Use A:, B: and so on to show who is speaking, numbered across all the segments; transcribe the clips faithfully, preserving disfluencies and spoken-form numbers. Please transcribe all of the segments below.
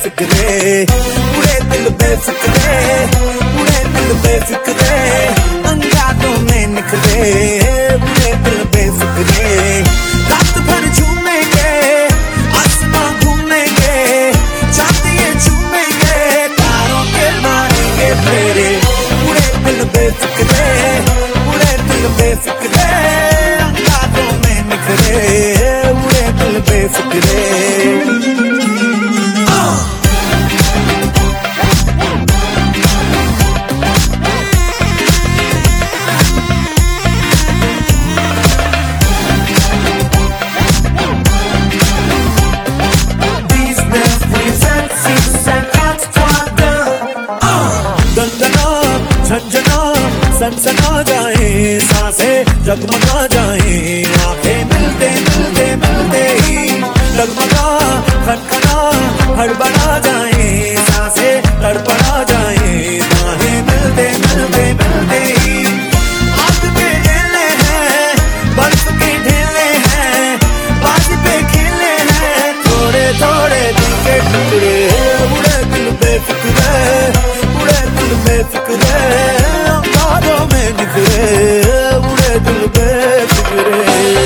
A: बेफिक्रे, उड़े दिल बेफिक्रे, उड़े दिल बेफिक्रे, अंगारों में निखरे, उड़े दिल बेफिक्रे। रात भर झूमेंगे, आसमां घूमेंगे, चांदिये झूमेंगे, तारों के मारेंगे फेरे, उड़े दिल बेफिक्रे, उड़े दिल बेफिक्रे, अंगारों में निखरे, उड़े दिल बेफिक्रे। सनसना जाए सांसें जगमगा जाए, आंखें मिलते मिलते मिलते ही डगमगा खनखना हड़बड़ा जाए, सांसें तड़पड़ा जाए, बाहें मिलते मिलते मिलते ही। आग के ढेले हैं, बर्फ के ढेले हैं, बाज पे खेले हैं, थोड़े थोड़े दिल के टुकड़े, उड़े दिल बेफिक्रे, उड़े दिल बेफिक्रे, उड़े दिल बेफिक्रे।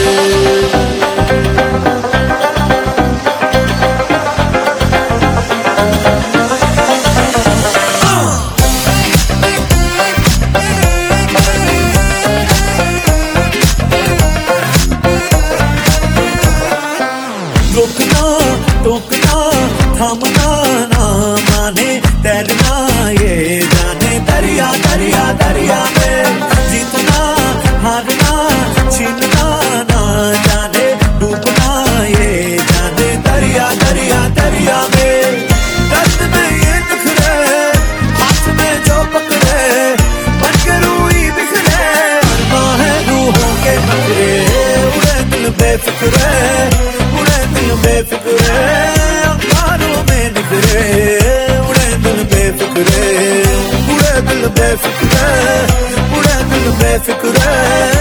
A: रोकना टोकना थामना ना माने, तैरना ये जाने दरिया दरिया दरिया में, जीतना हारना छीनना ना जाने, डूबना ये जाने दरिया दरिया दरिया में। दर्द में ये निखरे, हाथ में जो पकड़े, बन के रूई बिखरे, है रूहों के नखरे, उड़े दिल बेफिक्रे, उड़े दिल बेफिक्रे, अंगारों में निखरे, उड़े दिल बेफिक्रे, उड़े दिल बेफिक्रे, उड़े दिल बेफिक्रे।